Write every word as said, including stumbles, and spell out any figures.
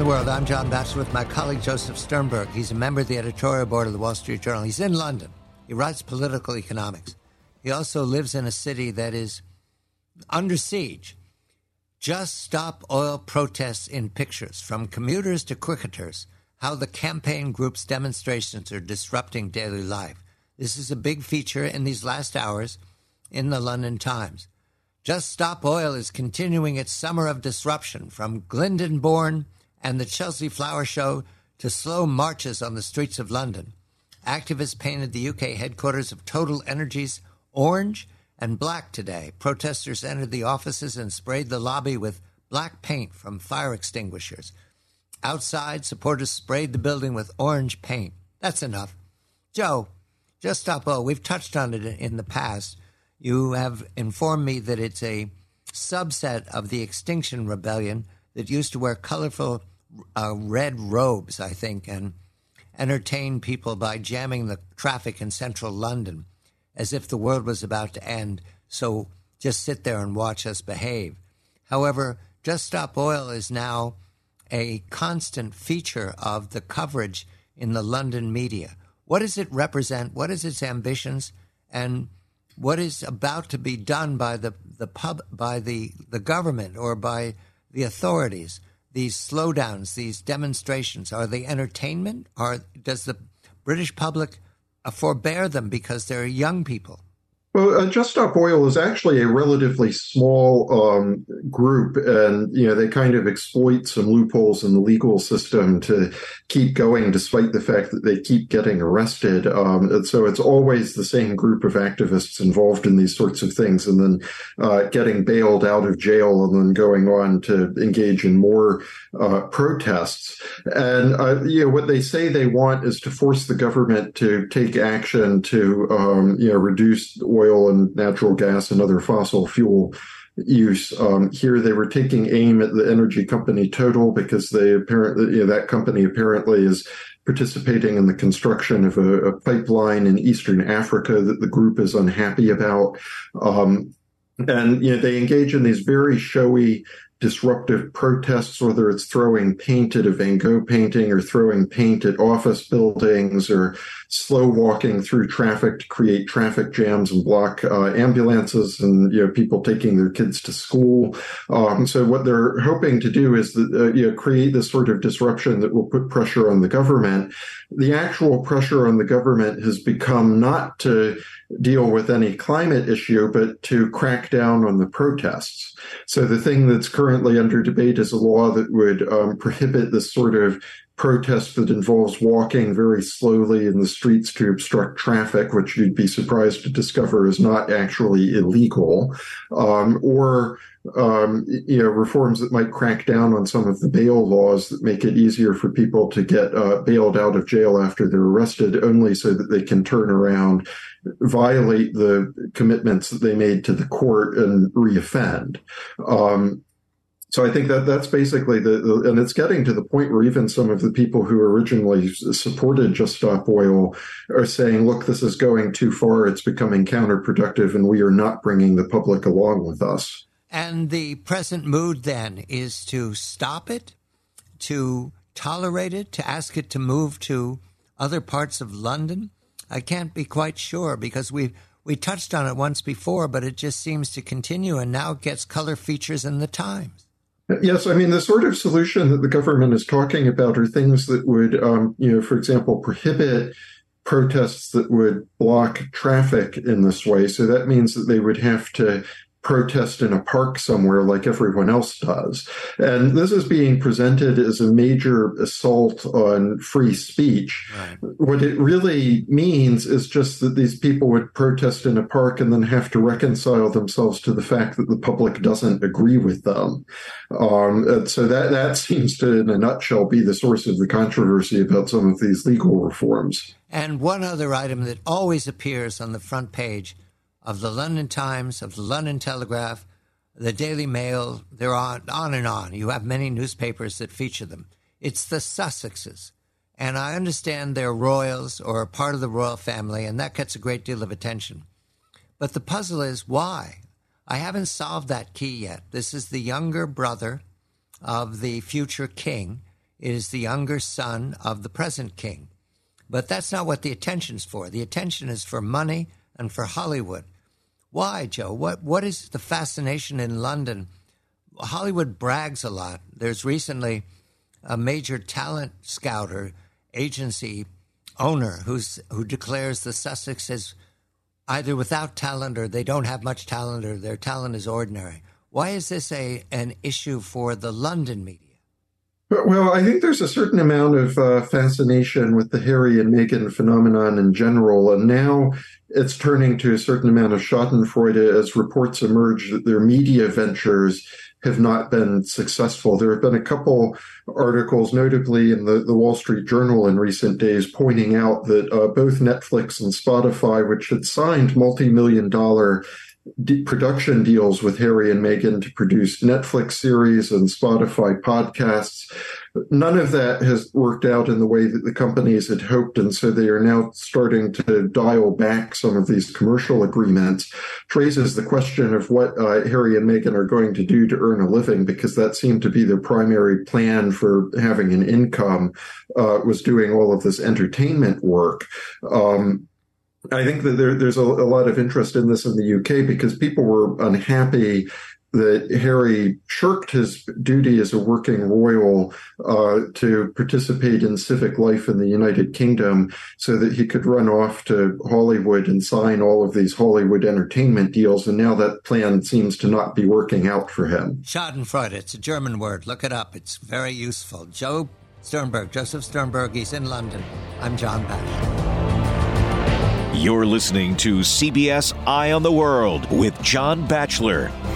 World. I'm John Batchelor with my colleague Joseph Sternberg. He's a member of the editorial board of the Wall Street Journal. He's in London. He writes political economics. He also lives in a city that is under siege. Just stop oil protests in pictures, from commuters to cricketers, how the campaign group's demonstrations are disrupting daily life. This is a big feature in these last hours in the London Times. Just Stop Oil is continuing its summer of disruption, from Glyndebourne and the Chelsea Flower Show to slow marches on the streets of London. Activists painted the U K headquarters of Total Energies orange and black today. Protesters entered the offices and sprayed the lobby with black paint from fire extinguishers. Outside, supporters sprayed the building with orange paint. That's enough. Joe, Just Stop Oil, we've touched on it in the past. You have informed me that it's a subset of the Extinction Rebellion that used to wear colorful uh, red robes, I think, and entertain people by jamming the traffic in central London as if the world was about to end, so just sit there and watch us behave. However, Just Stop Oil is now a constant feature of the coverage in the London media. What does it represent? What is its ambitions? And what is about to be done by the, the pub, by the, the government or by the authorities? These slowdowns, these demonstrations, are they entertainment? Or does the British public uh, forbear them because they're young people? Well, uh, Just Stop Oil is actually a relatively small um, group, and you know they kind of exploit some loopholes in the legal system to keep going, despite the fact that they keep getting arrested. Um, and so it's always the same group of activists involved in these sorts of things, and then uh, getting bailed out of jail, and then going on to engage in more uh, protests. And uh, you know what they say they want is to force the government to take action to um, you know reduce oil and natural gas and other fossil fuel use. Um, here they were taking aim at the energy company Total because they apparently, you know, that company apparently is participating in the construction of a, a pipeline in Eastern Africa that the group is unhappy about. Um, and, you know, they engage in these very showy disruptive protests, whether it's throwing paint at a Van Gogh painting or throwing paint at office buildings or slow walking through traffic to create traffic jams and block uh, ambulances and you know people taking their kids to school. Um, so what they're hoping to do is that, uh, you know create this sort of disruption that will put pressure on the government. The actual pressure on the government has become not to deal with any climate issue, but to crack down on the protests. So the thing that's currently under debate is a law that would um, prohibit this sort of protest that involves walking very slowly in the streets to obstruct traffic, which you'd be surprised to discover is not actually illegal, um, or um, you know reforms that might crack down on some of the bail laws that make it easier for people to get uh, bailed out of jail after they're arrested, only so that they can turn around, violate the commitments that they made to the court, and reoffend. Um, So I think that that's basically the, the, and it's getting to the point where even some of the people who originally supported Just Stop Oil are saying, look, this is going too far. It's becoming counterproductive, and we are not bringing the public along with us. And the present mood then is to stop it, to tolerate it, to ask it to move to other parts of London. I can't be quite sure because we we touched on it once before, but it just seems to continue, and now it gets color features in the Times. Yes, I mean, the sort of solution that the government is talking about are things that would, um, you know, for example, prohibit protests that would block traffic in this way. So that means that they would have to protest in a park somewhere like everyone else does. And this is being presented as a major assault on free speech. Right. What it really means is just that these people would protest in a park and then have to reconcile themselves to the fact that the public doesn't agree with them. Um, and so that, that seems to, in a nutshell, be the source of the controversy about some of these legal reforms. And one other item that always appears on the front page of the London Times, of the London Telegraph, the Daily Mail, they're on, on and on. You have many newspapers that feature them. It's the Sussexes. And I understand they're royals or a part of the royal family, and that gets a great deal of attention. But the puzzle is why? I haven't solved that key yet. This is the younger brother of the future king. is the younger son of the present king. But that's not what the attention's for. The attention is for money and for Hollywood. Why, Joe? What What is the fascination in London? Hollywood brags a lot. There's recently a major talent scouter agency owner who's who declares the Sussex is either without talent or they don't have much talent or their talent is ordinary. Why is this a an issue for the London media? Well, I think there's a certain amount of uh, fascination with the Harry and Meghan phenomenon in general, and now it's turning to a certain amount of schadenfreude as reports emerge that their media ventures have not been successful. There have been a couple articles, notably in the, the Wall Street Journal in recent days, pointing out that uh, both Netflix and Spotify, which had signed multi-million dollar De- production deals with Harry and Meghan to produce Netflix series and Spotify podcasts. None of that has worked out in the way that the companies had hoped, and so they are now starting to dial back some of these commercial agreements. Which raises the question of what uh, Harry and Meghan are going to do to earn a living, because that seemed to be their primary plan for having an income, uh, was doing all of this entertainment work. Um, I think that there, there's a, a lot of interest in this in the U K because people were unhappy that Harry shirked his duty as a working royal uh, to participate in civic life in the United Kingdom so that he could run off to Hollywood and sign all of these Hollywood entertainment deals. And now that plan seems to not be working out for him. Schadenfreude, it's a German word. Look it up. It's very useful. Joe Sternberg, Joseph Sternberg, he's in London. I'm John Batchelor. You're listening to C B S Eye on the World with John Batchelor.